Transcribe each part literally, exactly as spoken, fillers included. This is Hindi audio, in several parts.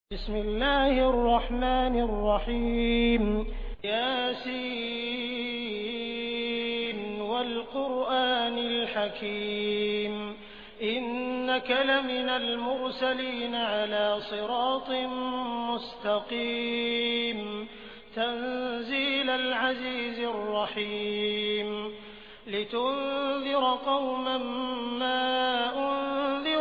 बिस्मिल्लाहिर्रहमानिर्रहीम यासीन वल क़ुरआनिल हकीम इन्नका लमिनल मुरसलीन अला सिरातिम मुस्तक़ीम तंज़ीलल अज़ीज़िर रहीम लितुन्ज़िर क़ौमन मा उन्ज़िर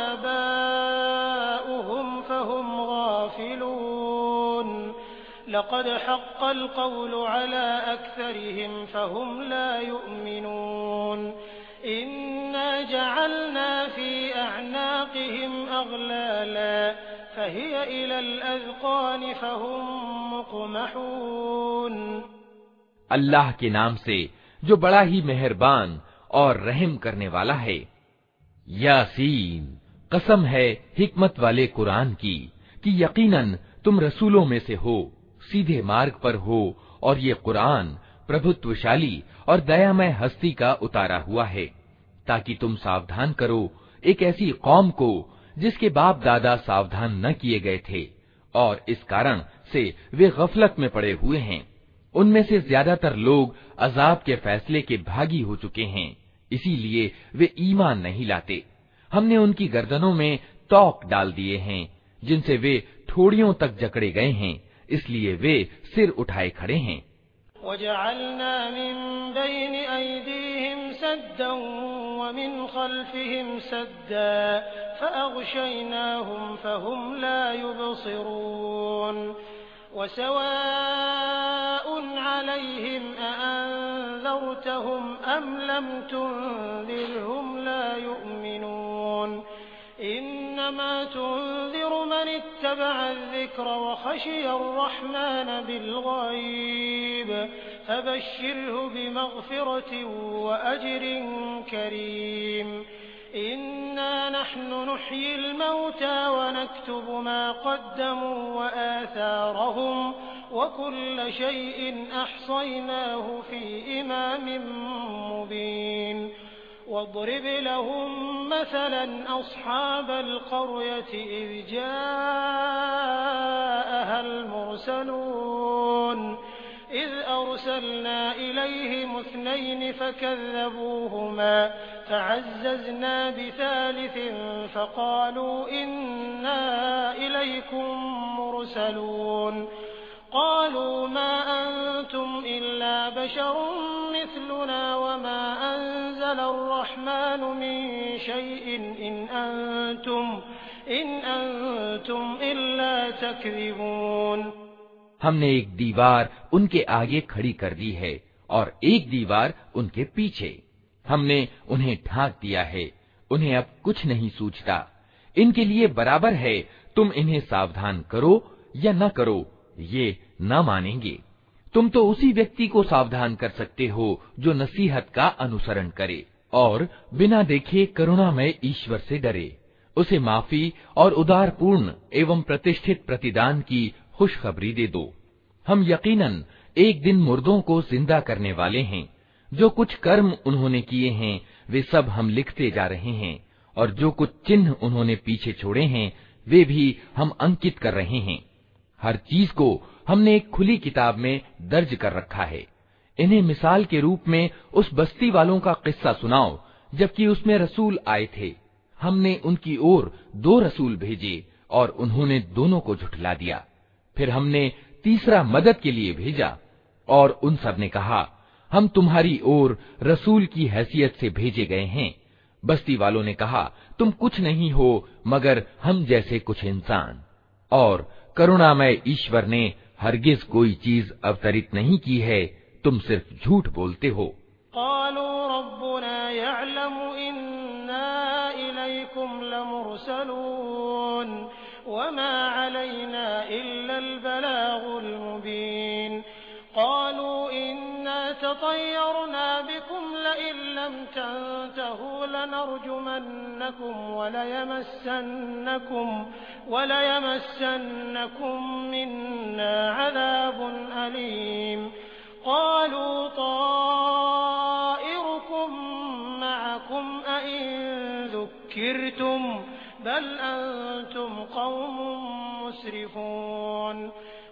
आबाउहुम फहुम गाफ़िलून लक़द हक़्क़ल क़ौलु अला अक्सरिहिम फहुम ला युमिनून इन्ना जअलना फ़ी अअनाक़िहिम अग़लाला फ़हिय इलल अज़क़ानि फ़हुम मुक़महून। अल्लाह के नाम से जो बड़ा ही मेहरबान और रहम करने वाला है। यासीन, कसम है हिकमत वाले कुरान की कि यकीनन तुम रसूलों में से हो, सीधे मार्ग पर हो, और ये कुरान प्रभुत्वशाली और दयामय हस्ती का उतारा हुआ है, ताकि तुम सावधान करो एक ऐसी कौम को जिसके बाप दादा सावधान न किए गए थे, और इस कारण से वे गफलत में पड़े हुए हैं। उनमें से ज्यादातर लोग अजाब के फैसले के भागी हो चुके हैं, इसीलिए वे ईमान नहीं लाते। हमने उनकी गर्दनों में तौक डाल दिए हैं, जिनसे वे ठोड़ियों तक जकड़े गए हैं, इसलिए वे सिर उठाए खड़े हैं। वजअलना मिन बैनि अयदीहिम सद्दन व मिन खल्फिहिम सद्दा फअग़शयनाहुम फहुम ला युबसिरून वसवाउन अलैहिम अअन्ज़रतहुम अम लम तुन्ज़िरहुम ला युमिनून इन्नमा तुन्ज़िरु मन इत्तबअ अज़्ज़िक्र व खशिय अर्रहमान बिल्ग़ैब फबश्शिरहु बिमग़फ़िरतिन व अज्रिन करीम। इन्ना नहनु नुह्यिल मौता व नक्तुबु मा क़द्दमू व आथारहुम व कुल्ल शैइन अहसयनाहु फ़ी इमामिन मुबीन। वाضرب لهم مثلا أصحاب القرية إذ جاءها المرسلون إذ أرسلنا إليهم اثنين فكذبوهما فعززنا بثالث فقالوا إنا إليكم مرسلون قالوا ما أنتم إلا بشر مثلنا وما أنزل الرحمن من شيء إن أنتم إن أنتم إلا تكذبون। हमने एक दीवार उनके आगे खड़ी कर दी है और एक दीवार उनके पीछे। हमने उन्हें ढांक दिया है, उन्हें अब कुछ नहीं सूझता। इनके लिए बराबर है तुम इन्हें सावधान करो या न करो, ये न मानेंगे। तुम तो उसी व्यक्ति को सावधान कर सकते हो जो नसीहत का अनुसरण करे और बिना देखे करुणामय ईश्वर से डरे, उसे माफी और उदारपूर्ण एवं प्रतिष्ठित प्रतिदान की खुशखबरी दे दो। हम यकीनन एक दिन मुर्दों को जिंदा करने वाले हैं। जो कुछ कर्म उन्होंने किए हैं वे सब हम लिखते जा रहे हैं, और जो कुछ चिन्ह उन्होंने पीछे छोड़े हैं वे भी हम अंकित कर रहे हैं। हर चीज को हमने एक खुली किताब में दर्ज कर रखा है। इन्हें मिसाल के रूप में उस बस्ती वालों का किस्सा सुनाओ जबकि उसमें रसूल आए थे। हमने उनकी ओर दो रसूल भेजे और उन्होंने दोनों को झुठला दिया। फिर हमने तीसरा मदद के लिए भेजा और उन सब ने कहा हम तुम्हारी ओर रसूल की हैसियत से भेजे गए हैं। बस्ती वालों ने कहा तुम कुछ नहीं हो मगर हम जैसे कुछ इंसान, और करुणामय ईश्वर ने हरगिज कोई चीज अवतरित नहीं की है, तुम सिर्फ झूठ बोलते हो। क़ालू रब्बुना यअलमु इन्ना इलैकुम लमुरसलून वमा अलैना इल्लल बलागुल मुबीन। क़ालू इन्ना ततय्यरना बिकुम लइन लम तंतहू लनरजुमन्नकुम वलयमस्सन्नकुम वलयमस्सन्नकुम मिन्ना अज़ाबुन अलीम। क़ालू ताइरुकुम मअकुम अइन ज़ुक्किरतुम बल अंतुम क़ौमुम मुस्रिफून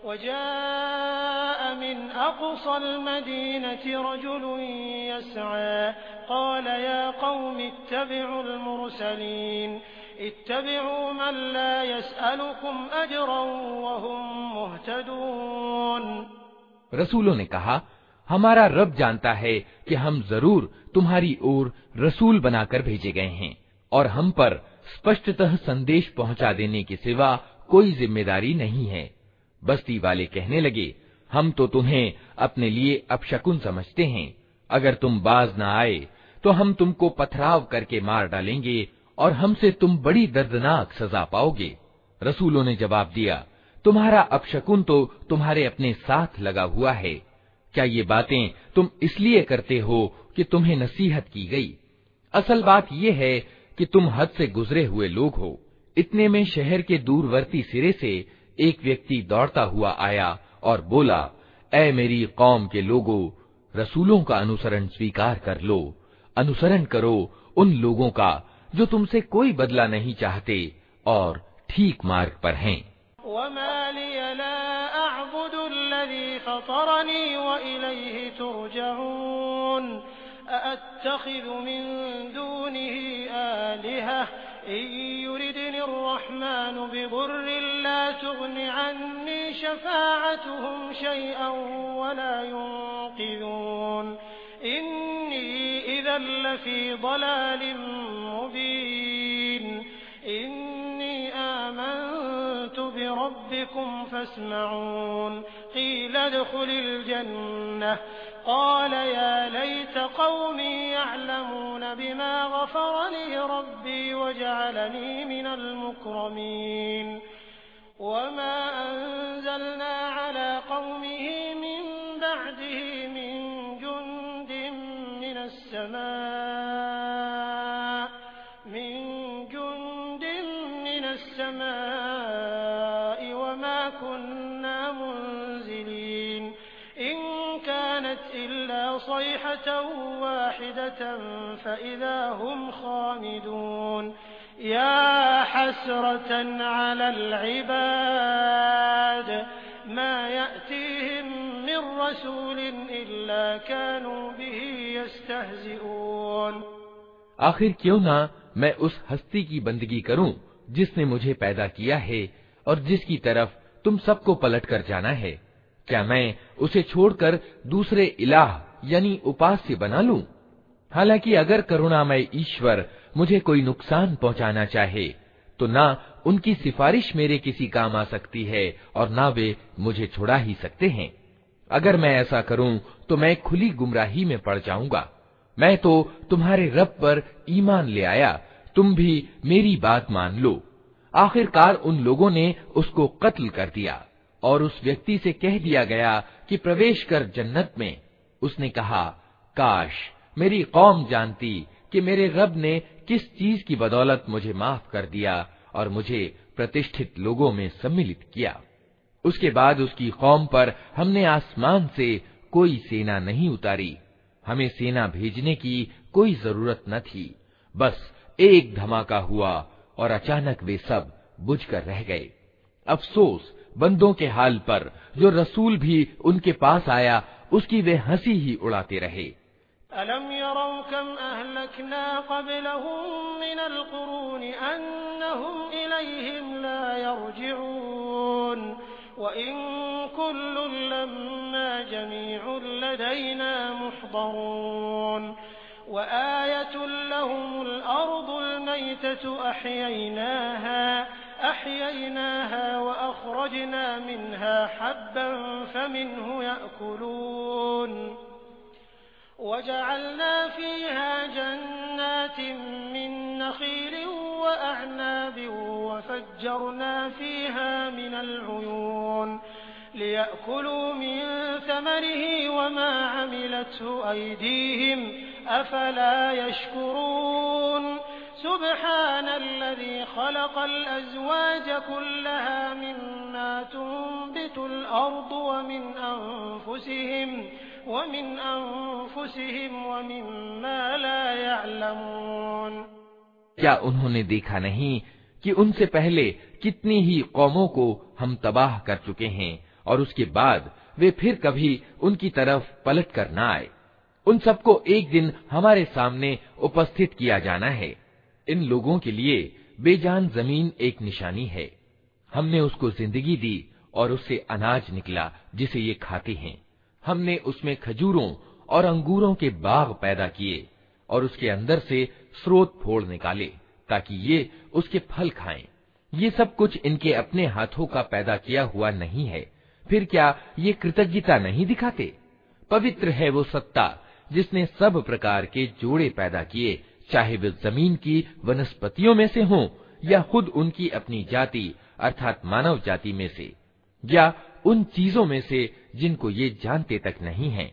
वजाअ मिन अक़सल मदीनति रजुलुन यसअ क़ाल या क़ौम इत्तबिउल मुरसलीन इत्तबिउ मन ला यसअलुकुम अजरन वहुम मुहतदून। रसूलों ने कहा, हमारा रब जानता है कि हम जरूर तुम्हारी ओर रसूल बनाकर भेजे गए हैं और हम पर स्पष्टतः संदेश पहुंचा देने के सिवा कोई जिम्मेदारी नहीं है। बस्ती वाले कहने लगे, हम तो तुम्हें अपने लिए अपशकुन समझते हैं। अगर तुम बाज न आए तो हम तुमको पथराव करके मार डालेंगे और हमसे तुम बड़ी दर्दनाक सजा पाओगे। रसूलों ने जवाब दिया, तुम्हारा अपशकुन तो तुम्हारे अपने साथ लगा हुआ है। क्या ये बातें तुम इसलिए करते हो कि तुम्हें नसीहत की गई? असल बात यह है कि तुम हद से गुजरे हुए लोग हो। इतने में शहर के दूरवर्ती सिरे से एक व्यक्ति दौड़ता हुआ आया और बोला, ऐ मेरी कौम के लोगों, रसूलों का अनुसरण स्वीकार कर लो। अनुसरण करो उन लोगों का जो तुमसे कोई बदला नहीं चाहते और ठीक मार्ग पर हैं। वमा लिया ला अअबुदुल्लज़ी फ़तरनी व इलैहि तुरजऊन अअत्तख़िज़ु मिन दूनिही आलिहा इन युरिदनि अर्रहमानु बिदुर्रिन ला तुग़नि अन्नी शफ़ाअतुहुम शैअन वला युन्क़िज़ून इन्नी इज़न लफ़ी ضलालिन मुबीन इन्नी आमन्तु बिरब्बिकुम फ़स्मऊन क़ील उद्ख़ुलिल जन्नह क़ाल या लैत क़ौमी यअलमून बिमा ग़फ़र ली रब्बी वजअलनी मिनल मुक्रमीन वमा अंज़लना अला क़ौमिही मिन बअदिही मिन जुन्दिन मिनस समा मिन जुन्दिन मिनस समाइ वमा कुन्ना मुन्ज़िलीन इन कानत इल्ला सयहतन वाहिदतन फ़इज़ा हुम ख़ामिदून या हसरतन अलल इबाद मा यअतीहिम मिन रसूलिन इल्ला कानू बिही यस्तहज़िऊन। आखिर क्यों ना मैं उस हस्ती की बंदगी करूं जिसने मुझे पैदा किया है और जिसकी तरफ तुम सबको पलट कर जाना है। क्या मैं उसे छोड़कर दूसरे इलाह यानी उपास्य बना लूं? हालांकि अगर करुणामय ईश्वर मुझे कोई नुकसान पहुंचाना चाहे तो ना उनकी सिफारिश मेरे किसी काम आ सकती है और ना वे मुझे छुड़ा ही सकते हैं। अगर मैं ऐसा करूं तो मैं खुली गुमराही में पड़ जाऊंगा। मैं तो तुम्हारे रब पर ईमान ले आया, तुम भी मेरी बात मान लो। आखिरकार उन लोगों ने उसको कत्ल कर दिया और उस व्यक्ति से कह दिया गया कि प्रवेश कर जन्नत में। उसने कहा, काश मेरी कौम जानती कि मेरे रब ने किस चीज की बदौलत मुझे माफ कर दिया और मुझे प्रतिष्ठित लोगों में सम्मिलित किया। उसके बाद उसकी कौम पर हमने आसमान से कोई सेना नहीं उतारी। हमें सेना भेजने की कोई जरूरत न थी। बस एक धमाका हुआ और अचानक वे सब बुझकर रह गए। अफसोस बंदों के हाल पर जो रसूल भी उनके पास आया उसकी वे हंसी ही उड़ाते रहे। अलम यरौ कम अहलकना क़ब्लहुम मिनल क़ुरूनि अन्नहुम इलैहिम ला यरजिऊन व इन कुल्लुन लम्मा जमीउन लदैना मुहदरून व आयतुन लहुमुल अर्दुल मैततु अह्यैनाहा अह्यैनाहा व अख़रजना मिन्हा हब्बन फमिन्हु यअकुलून वजअलना फ़ीहा जन्नातिन मिन नख़ीलिन व अअनाबिन वफ़ज्जरना फ़ीहा मिनल उयून लियअकुलू मिन समरिही वमा अमिलतहु अयदीहिम अफ़ला यशकुरून सुब्हानल्लज़ी ख़लक़ल अज़वाज कुल्लहा मिम्मा तुंबितुल अर्दु व मिन अनफुसिहिम वमिन अनफुसिहिम वमिम्मा ला यअलमून। क्या उन्होंने देखा नहीं कि कि उनसे पहले कितनी ही कौमों को हम तबाह कर चुके हैं और उसके बाद वे फिर कभी उनकी तरफ पलट कर न आए। उन सबको एक दिन हमारे सामने उपस्थित किया जाना है। इन लोगों के लिए बेजान जमीन एक निशानी है। हमने उसको जिंदगी दी और उससे अनाज निकला जिसे ये खाते हैं। हमने उसमें खजूरों और अंगूरों के बाग पैदा किए और उसके अंदर से स्रोत फोड़ निकाले ताकि ये उसके फल खाएं। ये सब कुछ इनके अपने हाथों का पैदा किया हुआ नहीं है। फिर क्या ये कृतज्ञता नहीं दिखाते? पवित्र है वो सत्ता जिसने सब प्रकार के जोड़े पैदा किए, चाहे वे जमीन की वनस्पतियों में से हों या खुद उनकी अपनी जाति अर्थात मानव जाति में से, या उन चीजों में से जिनको ये जानते तक नहीं हैं।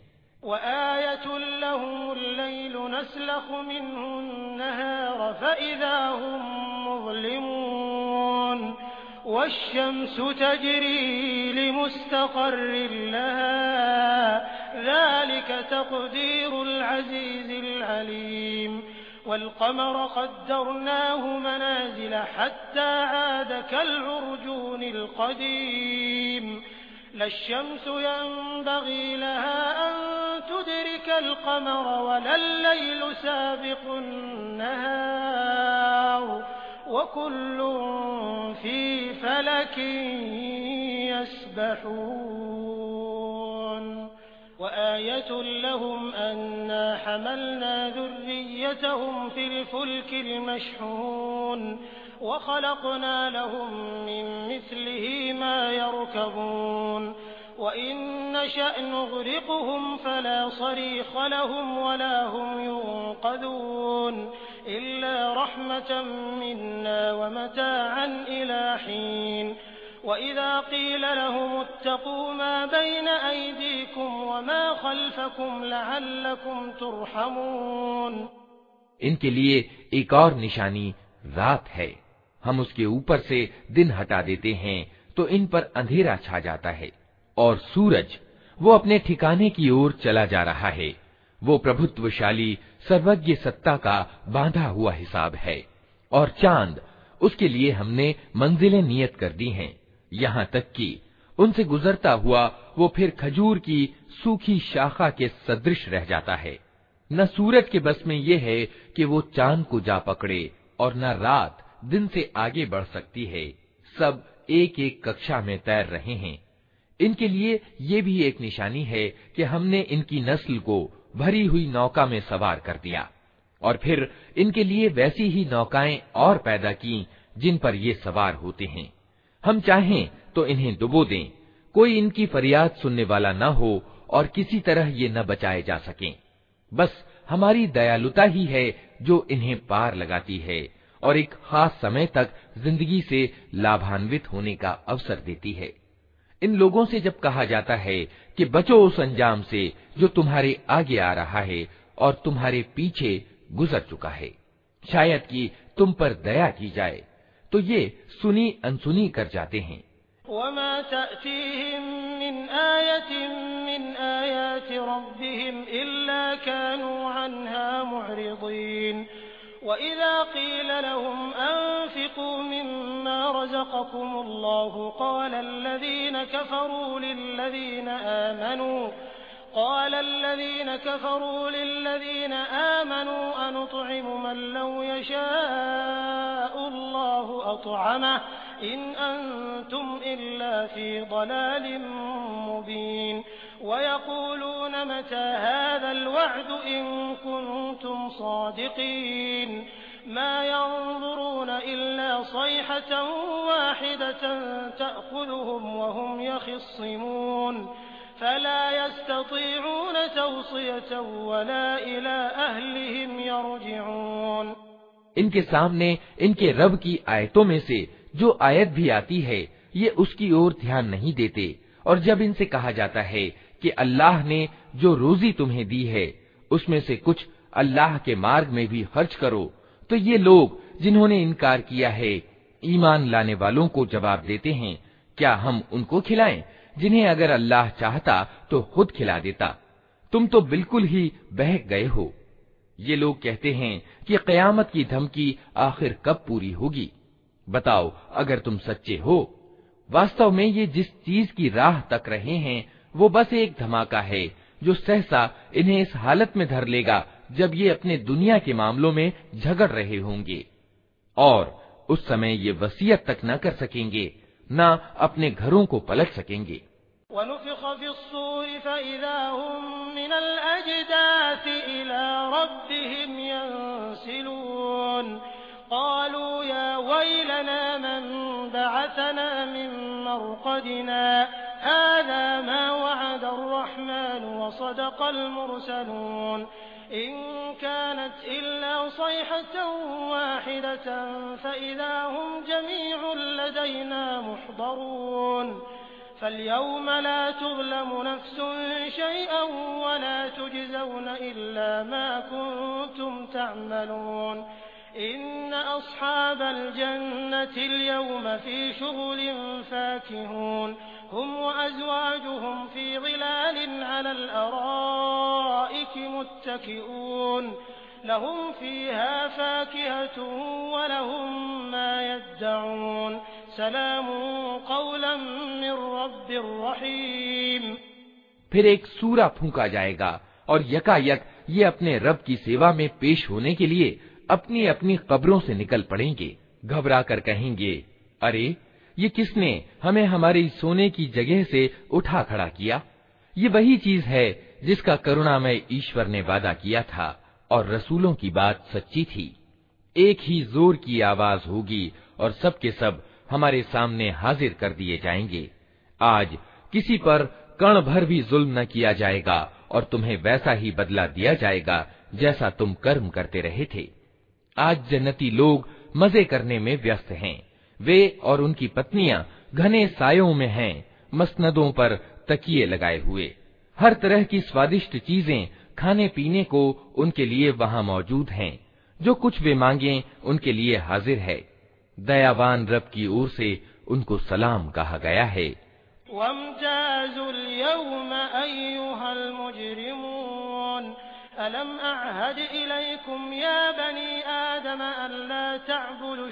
वश्शम्सु तजरी लिमुस्तक़र्रिन लहा ज़ालिक तक़दीरुल अज़ीज़िल अलीम वल्क़मर क़द्दरनाहु मनाज़िल हत्ता आद कल्उरजूनिल क़दीम लश्शम्सु यंबग़ी लहा अन तुदरिकल क़मर वलल्लैलु साबिक़ुन नहार वकुल्लुन फ़ी फ़लकिन यस्बहून वआयतुन लहुम अन्ना हमलना ज़ुर्रिय्यतहुम फ़िल फ़ुल्किल मशहून वख़लक़ना लहुम मिन मिस्लिही मा यरकबून वइन नशअ नुग़रिक़हुम फ़ला सरीख़ लहुम वला हुम युन्क़ज़ून इल्ला रहमतन मिन्ना वमताअन इला हीन वइज़ा क़ील लहुम इत्तक़ू मा बैन अयदीकुम वमा ख़ल्फ़कुम लअल्लकुम तुरहमून। इनके लिए एक और निशानी रात है। हम उसके ऊपर से दिन हटा देते हैं तो इन पर अंधेरा छा जाता है और सूरज वो अपने ठिकाने की ओर चला जा रहा है। वो प्रभुत्वशाली सर्वज्ञ सत्ता का बांधा हुआ हिसाब है। और चांद, उसके लिए हमने मंजिलें नियत कर दी हैं, यहाँ तक कि उनसे गुजरता हुआ वो फिर खजूर की सूखी शाखा के सदृश रह जाता है। न सूरज के बस में ये है कि वो चांद को जा पकड़े और न रात दिन से आगे बढ़ सकती है। सब एक एक कक्षा में तैर रहे हैं। इनके लिए ये भी एक निशानी है कि हमने इनकी नस्ल को भरी हुई नौका में सवार कर दिया और फिर इनके लिए वैसी ही नौकाएं और पैदा की जिन पर ये सवार होते हैं। हम चाहें तो इन्हें डुबो दें, कोई इनकी फरियाद सुनने वाला न हो और किसी तरह ये न बचाए जा सकें। बस हमारी दयालुता ही है जो इन्हें पार लगाती है और एक खास समय तक जिंदगी से लाभान्वित होने का अवसर देती है। इन लोगों से जब कहा जाता है कि बचो उस अंजाम से जो तुम्हारे आगे आ रहा है और तुम्हारे पीछे गुजर चुका है, शायद कि तुम पर दया की जाए, तो ये सुनी अनसुनी कर जाते हैं। वमा तअतीहिम मिन आयतिन मिन आयाति रब्बिहिम इल्ला कानू अन्हा मुअरिदीन वइज़ा क़ील लहुम अन्फ़िक़ू मिम्मा रज़क़कुमुल्लाहु क़ाल अल्लज़ीन कफ़रू लिल्लज़ीन आमनू قال الذين كفروا للذين آمنوا أنطعم من لو يشاء الله أطعمه إن أنتم إلا في ضلال مبين ويقولون متى هذا الوعد إن كنتم صادقين ما ينظرون إلا صيحة واحدة تأخذهم وهم يخصمون فلا يستطيعون توصية ولا إلى أهلهم يرجعون। इनके सामने इनके रब की आयतों में से जो आयत भी आती है ये उसकी ओर ध्यान नहीं देते और जब इनसे कहा जाता है कि अल्लाह ने जो रोजी तुम्हें दी है उसमें से कुछ अल्लाह के मार्ग में भी खर्च करो, तो ये लोग जिन्होंने इनकार किया है ईमान लाने वालों को जवाब देते हैं, क्या हम उनको खिलाएं जिन्हें अगर अल्लाह चाहता तो खुद खिला देता? तुम तो बिल्कुल ही बहक गए हो। ये लोग कहते हैं कि क़यामत की धमकी आखिर कब पूरी होगी। बताओ अगर तुम सच्चे हो। वास्तव में ये जिस चीज की राह तक रहे हैं वो बस एक धमाका है जो सहसा इन्हें इस हालत में धर लेगा जब ये अपने दुनिया के मामलों में झगड़ रहे होंगे, और उस समय ये वसीयत तक न कर सकेंगे, न अपने घरों को पलट सकेंगे। फल्यौम ला तुज़लमु नफ्सुन शैअन वला तुजज़ौन इल्ला मा कुन्तुम तअमलून इन्न अस्हाबल जन्नति अल-यौम फी शुग़ुलिन फाकिहून हुम व अज़वाजुहुम फी ज़िलालिन अलल अराइकि मुत्तकिऊन लहुम फ़ीहा फ़ाकिहतुन व लहुम मा यद्दऊन सलामुन क़ौलन मिर रब्बिर रहीम। फिर एक सूरा फूंका जाएगा और यकायक ये अपने रब की सेवा में पेश होने के लिए अपनी अपनी कब्रों से निकल पड़ेंगे। घबरा कर कहेंगे, अरे ये किसने हमें हमारी सोने की जगह से उठा खड़ा किया? ये वही चीज है जिसका करुणामय ईश्वर ने वादा किया था और रसूलों की बात सच्ची थी। एक ही जोर की आवाज होगी और सब के सब हमारे सामने हाजिर कर दिए जाएंगे। आज किसी पर कण भर भी जुल्म न किया जाएगा और तुम्हें वैसा ही बदला दिया जाएगा जैसा तुम कर्म करते रहे थे। आज जन्नती लोग मजे करने में व्यस्त हैं। वे और उनकी पत्नियां घने सायों में हैं, मसनदों पर तकिए लगाए हुए। हर तरह की स्वादिष्ट चीजें खाने पीने को उनके लिए वहां मौजूद हैं। जो कुछ वे मांगे उनके लिए हाजिर है। दयावान रब की ओर से उनको सलाम कहा गया है। वम्ताजुल यौम अय्युहल मुजरिमून अलम अअहद इलैकुम या बनी आदम अल्ला तअबुदुश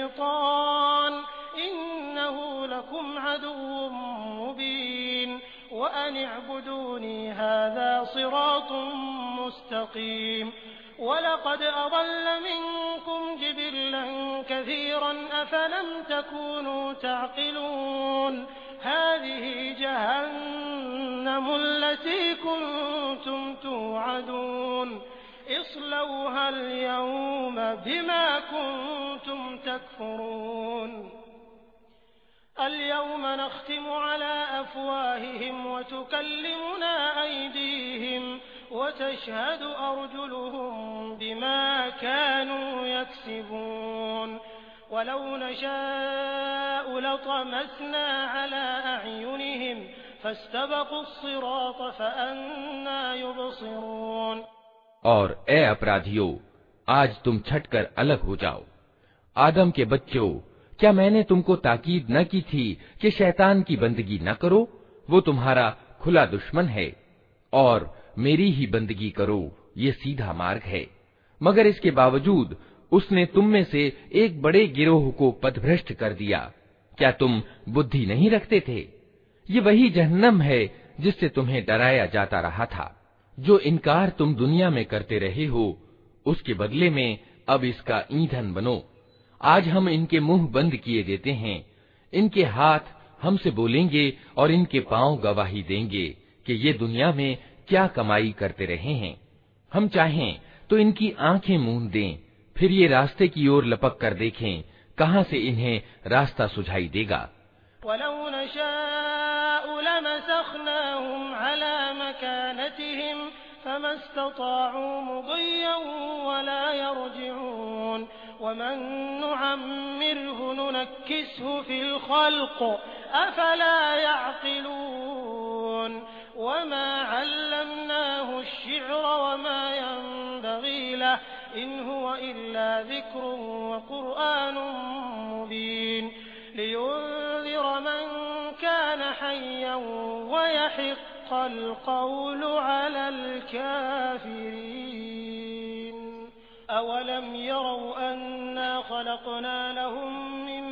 शैतान इन्नहु लकुम अदुव्वुम मुबीन व अन अअबुदूनी हाज़ा सिरातुम मुस्तक़ीम वलक़द अज़ल्ल मिनकुम जिबिल्लन कसीरन अफ़लम तकूनू तअक़िलून हाज़िही जहन्नमु अल्लती कुन्तुम तुअदून इस्लौहा अल-यौम बिमा कुन्तुम तकफुरून अल-यौम नख्तिमु अला अफ़वाहिहिम व तुकल्लिमुना अयदीहिम वतशहदु अर्जुलुहुम बिमा कानू यक्सिबून वलौ नशाअ लतमस्ना अला अअयुनिहिम फस्तबक़ुस्सिरात फअन्ना युबसिरून। और ए अपराधियों, आज तुम छटकर अलग हो जाओ। आदम के बच्चों, क्या मैंने तुमको ताकीद न की थी कि शैतान की बंदगी न करो? वो तुम्हारा खुला दुश्मन है और मेरी ही बंदगी करो, ये सीधा मार्ग है। मगर इसके बावजूद उसने तुम में से एक बड़े गिरोह को पथभ्रष्ट कर दिया। क्या तुम बुद्धि नहीं रखते थे? ये वही जहन्नम है जिससे तुम्हें डराया जाता रहा था। जो इनकार तुम दुनिया में करते रहे हो, उसके बदले में अब इसका ईंधन बनो। आज हम इनके मुंह बंद किए देते हैं। इनके हाथ हमसे बोलेंगे और इनके पांव गवाही देंगे कि ये दुनिया में क्या कमाई करते रहे हैं। हम चाहें तो इनकी आंखें मूंद दें, फिर ये रास्ते की ओर लपक कर देखें, कहां से इन्हें रास्ता सुझाई देगा। वलौ नशाअ लमसखनाहुम अला मकानतिहिम फमस्तताअू मुदिय्यन वला यरजिऊन वमन नुअम्मिरहु नुनक्किसहु फिल खल्क़ अफला यअक़िलून वमा अल्लमनाहु अश्शि'र वमा यंबग़ी लहु इन हुवा इल्ला ज़िक्रुन व क़ुरआनुन मुबीन लियुन्ज़िर मन कान हय्यन व यहिक़्क़ल क़ौलु अलल काफ़िरीन अवलम यरौ अन्ना ख़लक़ना लहुम मिम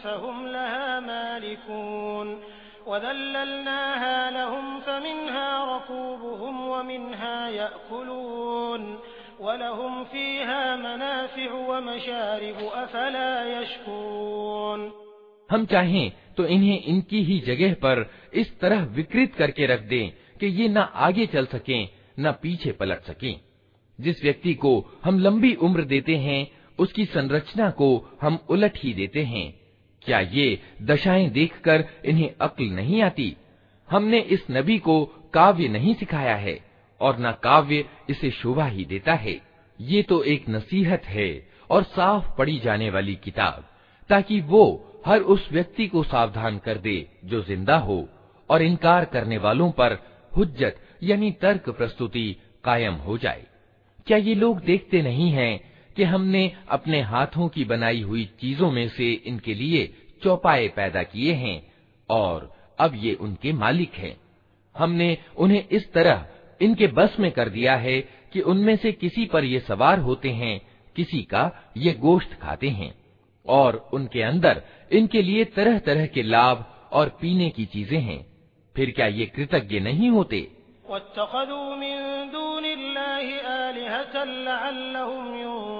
फहुम लहा मालिकून वज़ल्लल्नाहा लहुम फमिन्हा रकूबुहुम वमिन्हा यअकुलून वलहुम फ़ीहा मनाफ़िअु वमशारिबु अफ़ला यशकुरून। हम चाहें तो इन्हें इनकी ही जगह पर इस तरह विकृत करके रख दें कि ये न आगे चल सकें न पीछे पलट सकें। जिस व्यक्ति को हम लंबी उम्र देते हैं उसकी संरचना को हम उलट ही देते हैं। क्या ये दशाएं देखकर इन्हें अक्ल नहीं आती? हमने इस नबी को काव्य नहीं सिखाया है और न काव्य इसे शोभा ही देता है। ये तो एक नसीहत है और साफ पढ़ी जाने वाली किताब, ताकि वो हर उस व्यक्ति को सावधान कर दे जो जिंदा हो और इनकार करने वालों पर हुज्जत यानी तर्क प्रस्तुति कायम हो जाए। क्या ये लोग देखते नहीं हैं कि हमने अपने हाथों की बनाई हुई चीजों में से इनके लिए चौपाए पैदा किए हैं और अब ये उनके मालिक हैं। हमने उन्हें इस तरह इनके बस में कर दिया है कि उनमें से किसी पर ये सवार होते हैं, किसी का ये गोश्त खाते हैं और उनके अंदर इनके लिए तरह तरह के लाभ और पीने की चीजें हैं। फिर क्या ये कृतज्ञ नहीं होते? वत्तखज़ू मिन दूनिल्लाहि आलिहतन लअल्लहुम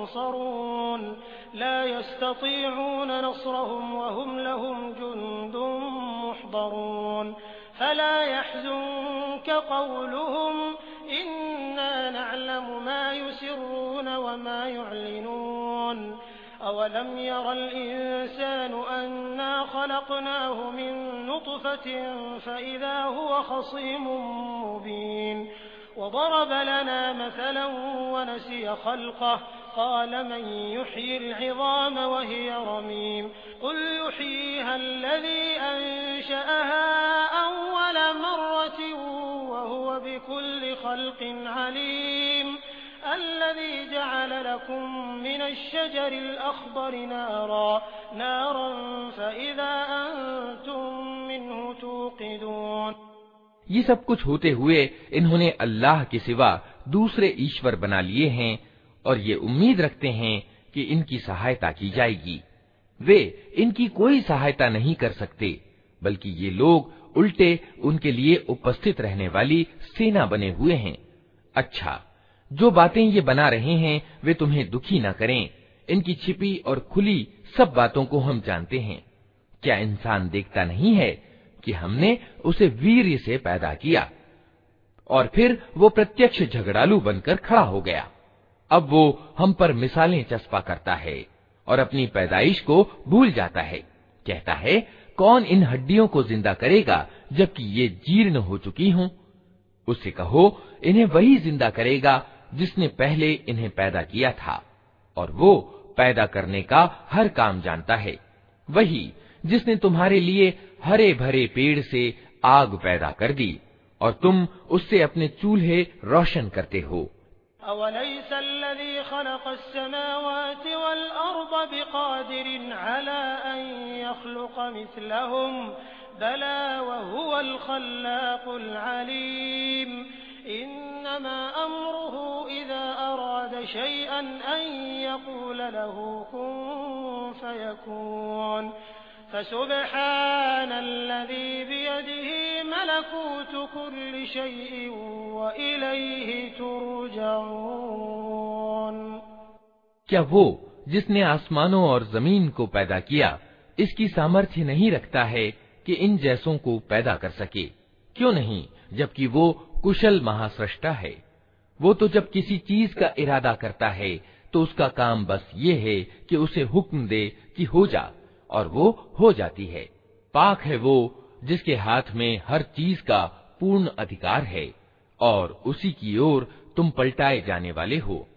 युनसरून ला यस्ततीऊन नस्रहुम वहुम लहुम जुंदुम मुहदरून फला यहज़ुनक क़ौलुहुम इन्ना नअलमु मा युसिर्रून वमा युअलिनून अवलम यरल इंसानु अन्ना खलक़नाहु मिन नुत्फ़तिन फ़इज़ा हुवा ख़सीमुम मुबीन वज़रब लना मसलन वनसिय ख़ल्क़ह क़ाल मन युह्यिल इज़ाम वहिय रमीम क़ुल युह्यीहा अल्लज़ी अंशअहा अव्वल मर्रतिन वहुव बिकुल्लि ख़ल्क़िन अलीम الذي جعل لكم من الشجر الأخضر نارا نارا فإذا أنتم منه توقدون। ये सब कुछ होते हुए इन्होंने अल्लाह के सिवा दूसरे ईश्वर बना लिए हैं और ये उम्मीद रखते हैं कि इनकी सहायता की जाएगी। वे इनकी कोई सहायता नहीं कर सकते, बल्कि ये लोग उल्टे उनके लिए उपस्थित रहने वाली सेना बने हुए हैं। अच्छा, जो बातें ये बना रहे हैं वे तुम्हें दुखी न करें। इनकी छिपी और खुली सब बातों को हम जानते हैं। क्या इंसान देखता नहीं है कि हमने उसे वीर्य से पैदा किया और फिर वो प्रत्यक्ष झगड़ालू बनकर खड़ा हो गया। अब वो हम पर मिसालें चस्पा करता है और अपनी पैदाइश को भूल जाता है। कहता है, कौन इन हड्डियों को जिंदा करेगा जबकि ये जीर्ण हो चुकी हों? उससे कहो, इन्हें वही जिंदा करेगा जिसने पहले इन्हें पैदा किया था और वो पैदा करने का हर काम जानता है। वही जिसने तुम्हारे लिए हरे भरे पेड़ से आग पैदा कर दी और तुम उससे अपने चूल्हे रोशन करते हो। अवलैसल्लज़ी ख़लक़स्समावाति वल अर्ज़ बिक़ादिरिन अला अन यख़्लुक़ मिस्लहुम बला वहुवल ख़ल्लाक़ुल अलीम इन्नमा अम्रुहु इज़ा अराद शैअन अन यक़ूल लहू कुन फ़यकून फसुब्हानल्लज़ी बियदिही मलकूतु कुल्लि शैइन व इलैहि तुरजऊन। क्या वो जिसने आसमानों और जमीन को पैदा किया इसकी सामर्थ्य नहीं रखता है कि इन जैसों को पैदा कर सके? क्यों नहीं, जबकि वो कुशल महासृष्टा है। वो तो जब किसी चीज का इरादा करता है तो उसका काम बस ये है कि उसे हुक्म दे कि हो जा, और वो हो जाती है। पाक है वो जिसके हाथ में हर चीज का पूर्ण अधिकार है और उसी की ओर तुम पलटाए जाने वाले हो।